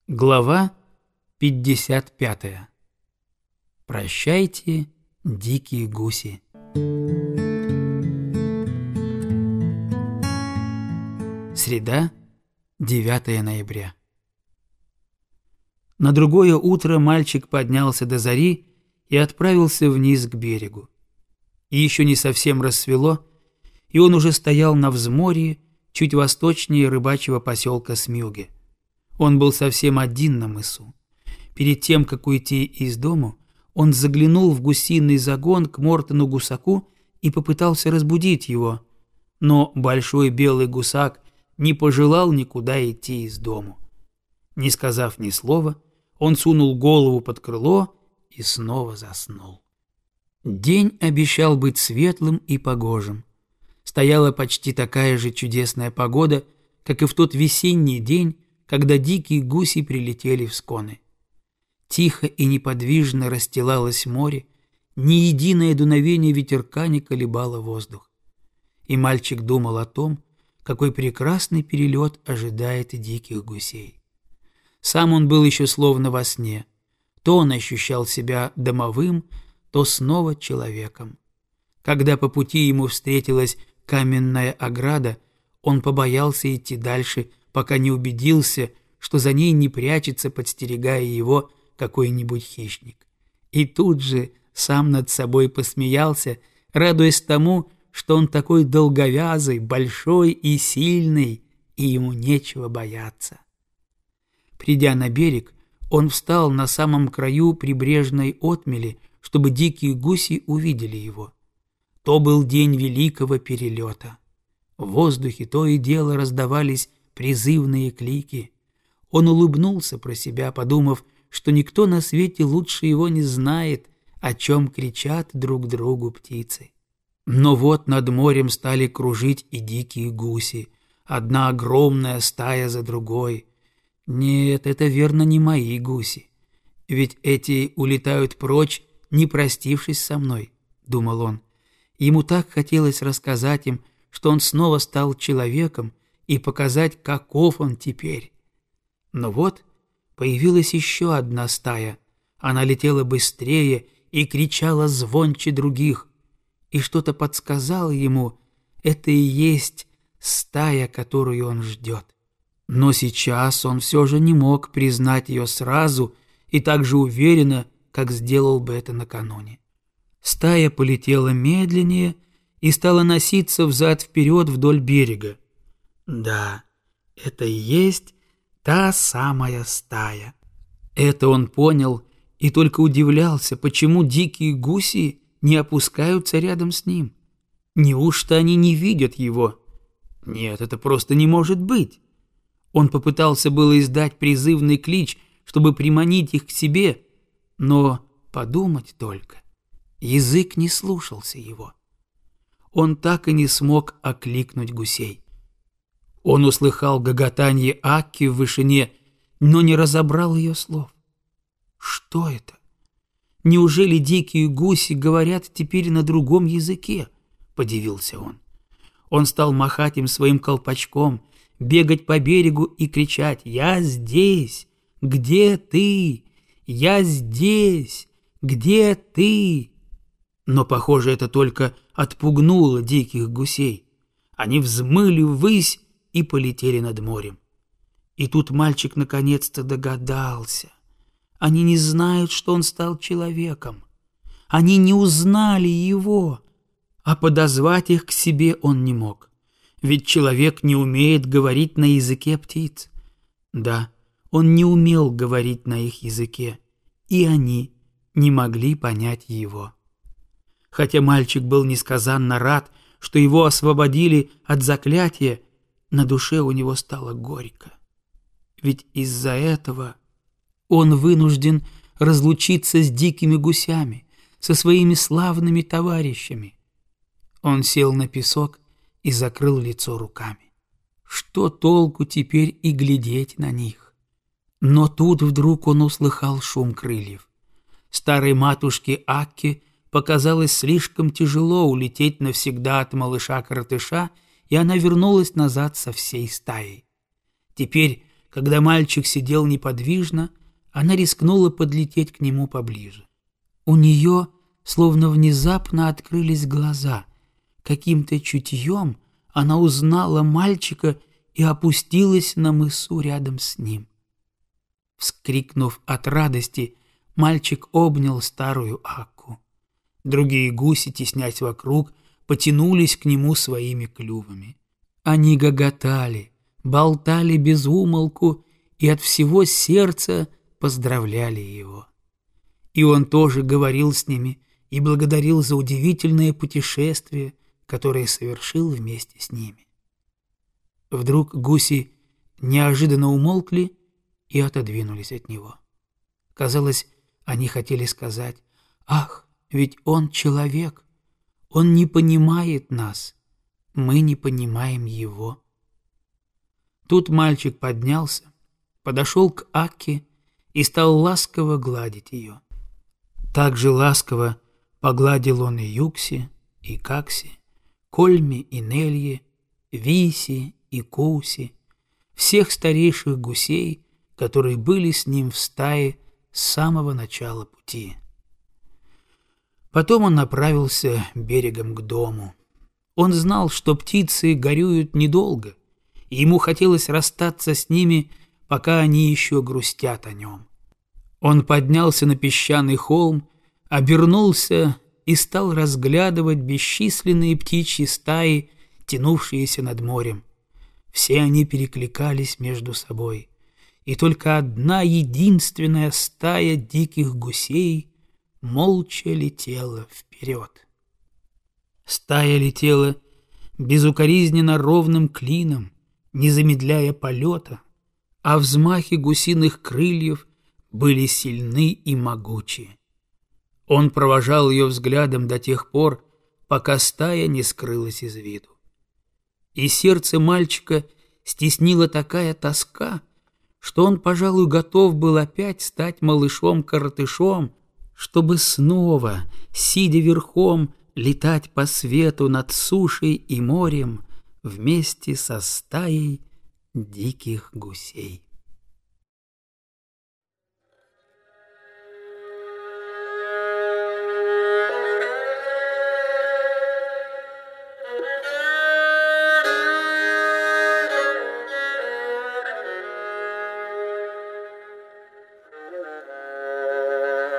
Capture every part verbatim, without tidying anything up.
Глава пятьдесят пятая. Прощайте, дикие гуси. Среда, девятое ноября. На другое утро мальчик поднялся до зари и отправился вниз к берегу. И еще не совсем рассвело, и он уже стоял на взморье, чуть восточнее рыбачьего поселка Смюге. Он был совсем один на мысу. Перед тем, как уйти из дому, он заглянул в гусиный загон к Мортону гусаку и попытался разбудить его. Но большой белый гусак не пожелал никуда идти из дому. Не сказав ни слова, он сунул голову под крыло и снова заснул. День обещал быть светлым и погожим. Стояла почти такая же чудесная погода, как и в тот весенний день, когда дикие гуси прилетели в Сконы. Тихо и неподвижно расстилалось море, ни единое дуновение ветерка не колебало воздух. И мальчик думал о том, какой прекрасный перелет ожидает диких гусей. Сам он был еще словно во сне. То он ощущал себя домовым, то снова человеком. Когда по пути ему встретилась каменная ограда, он побоялся идти дальше, пока не убедился, что за ней не прячется, подстерегая его, какой-нибудь хищник. И тут же сам над собой посмеялся, радуясь тому, что он такой долговязый, большой и сильный, и ему нечего бояться. Придя на берег, он встал на самом краю прибрежной отмели, чтобы дикие гуси увидели его. То был день великого перелета. В воздухе то и дело раздавались призывные клики. Он улыбнулся про себя, подумав, что никто на свете лучше его не знает, о чем кричат друг другу птицы. Но вот над морем стали кружить и дикие гуси, одна огромная стая за другой. Нет, это верно не мои гуси, ведь эти улетают прочь, не простившись со мной, думал он. Ему так хотелось рассказать им, что он снова стал человеком, и показать, каков он теперь. Но вот появилась еще одна стая. Она летела быстрее и кричала звонче других. И что-то подсказало ему, это и есть стая, которую он ждет. Но сейчас он все же не мог признать ее сразу и так же уверенно, как сделал бы это накануне. Стая полетела медленнее и стала носиться взад-вперед вдоль берега. Да, это и есть та самая стая. Это он понял и только удивлялся, почему дикие гуси не опускаются рядом с ним. Неужто они не видят его? Нет, это просто не может быть. Он попытался было издать призывный клич, чтобы приманить их к себе, но подумать только, язык не слушался его. Он так и не смог окликнуть гусей. Он услыхал гоготанье Акки в вышине, но не разобрал ее слов. Что это? Неужели дикие гуси говорят теперь на другом языке? Подивился он. Он стал махать им своим колпачком, бегать по берегу и кричать: «Я здесь! Где ты? Я здесь! Где ты?» Но, похоже, это только отпугнуло диких гусей. Они взмыли ввысь и полетели над морем. И тут мальчик наконец-то догадался. Они не знают, что он стал человеком. Они не узнали его, а подозвать их к себе он не мог. Ведь человек не умеет говорить на языке птиц. Да, он не умел говорить на их языке, и они не могли понять его. Хотя мальчик был несказанно рад, что его освободили от заклятия, на душе у него стало горько. Ведь из-за этого он вынужден разлучиться с дикими гусями, со своими славными товарищами. Он сел на песок и закрыл лицо руками. Что толку теперь и глядеть на них? Но тут вдруг он услыхал шум крыльев. Старой матушке Акке показалось слишком тяжело улететь навсегда от малыша-коротыша, и она вернулась назад со всей стаей. Теперь, Когда мальчик сидел неподвижно, она рискнула подлететь к нему поближе. У нее словно внезапно открылись глаза. Каким-то чутьем она узнала мальчика и опустилась на мысу рядом с ним. Вскрикнув от радости, мальчик обнял старую Акку. Другие гуси, теснясь вокруг, потянулись к нему своими клювами. Они гоготали, болтали без умолку и от всего сердца поздравляли его. И он тоже говорил с ними и благодарил за удивительное путешествие, которое совершил вместе с ними. Вдруг гуси неожиданно умолкли и отодвинулись от него. Казалось, они хотели сказать: «Ах, ведь он человек, он не понимает нас, мы не понимаем его». Тут мальчик поднялся, подошел к Акке и стал ласково гладить ее. Так же ласково погладил он и Юкси, и Какси, Кольми и Нельи, Виси и Куси, всех старейших гусей, которые были с ним в стае с самого начала пути. Потом он направился берегом к дому. Он знал, что птицы горюют недолго, и ему хотелось расстаться с ними, пока они еще грустят о нем. Он поднялся на песчаный холм, обернулся и стал разглядывать бесчисленные птичьи стаи, тянувшиеся над морем. Все они перекликались между собой, и только одна единственная стая диких гусей молча летела вперед. Стая летела безукоризненно ровным клином, не замедляя полета, а взмахи гусиных крыльев были сильны и могучи. Он провожал ее взглядом до тех пор, пока стая не скрылась из виду. И сердце мальчика стеснила такая тоска, что он, пожалуй, готов был опять стать малышом-коротышом, чтобы снова, сидя верхом, летать по свету над сушей и морем вместе со стаей диких гусей.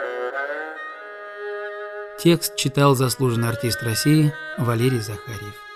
Текст читал заслуженный артист России Валерий Захарьев.